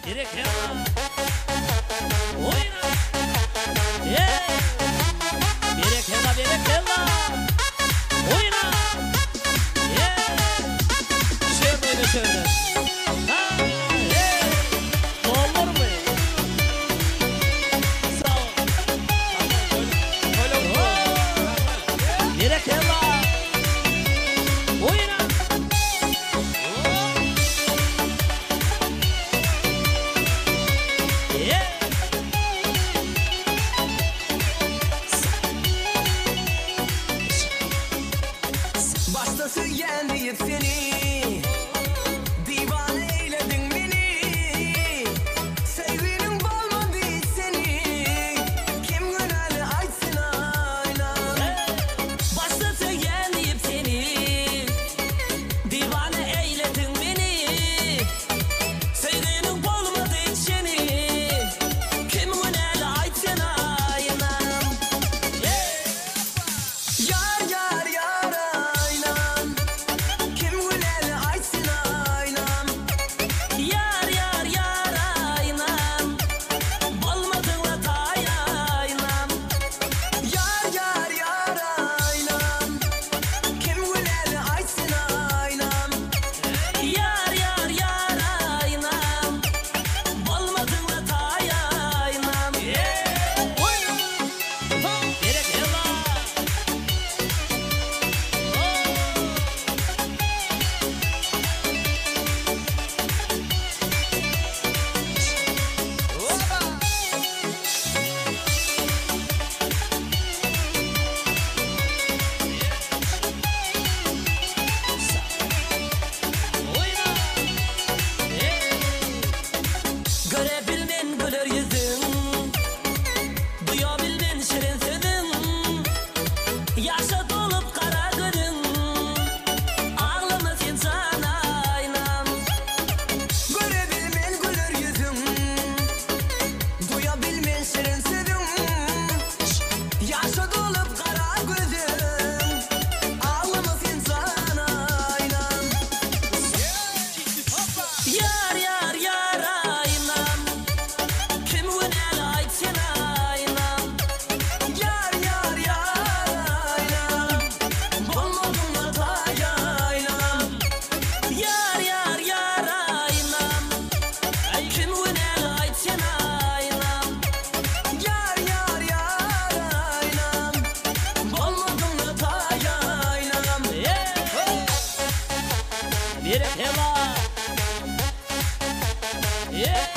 Direkt hela. Oyna. Yeah. Direkt hela, direkt hela. Oyna. Yeah. Şöyle şöyle. Ha. Yeah. Olur mu? Sağ ol. Direkt hela. Oyna. Başta yendiğim seni, divane eyledin beni. Sevgilim olmadı seni, kim günahını açsın ayna. Başta yendiğim seni, divane eyledin beni. Sevgilim olmadı seni, kim günahını açsın ayna. Yar yar yar aynam, kim günahını açsın aynam. Yar yar yar aynam, olmadın la tay aynam. Yar yar yar aynam, kim günahını açsın aynam. Yar yar yar aynam, olmadın la tay aynam. Direkt hela. Oyna. Görebilmen gülür yüzün, duyabilmen şirin sözün. Yaşa dolup kara günün, ağlama sen sana aynam. Görebilmen gülür yüzüm, duyabilmen şirin sözüm. Yaşa dolup kara gözüm, ağlamasın sana aynam. Yar yar yar aynam, kim günahını açsın aynam. Yar yar yar aynam, olmadın hatay aynam. Yar yar yar aynam, kim günahını açsın aynam. Yar yar yar aynam, olmadın hatay aynam. Direkt hela. Yeah.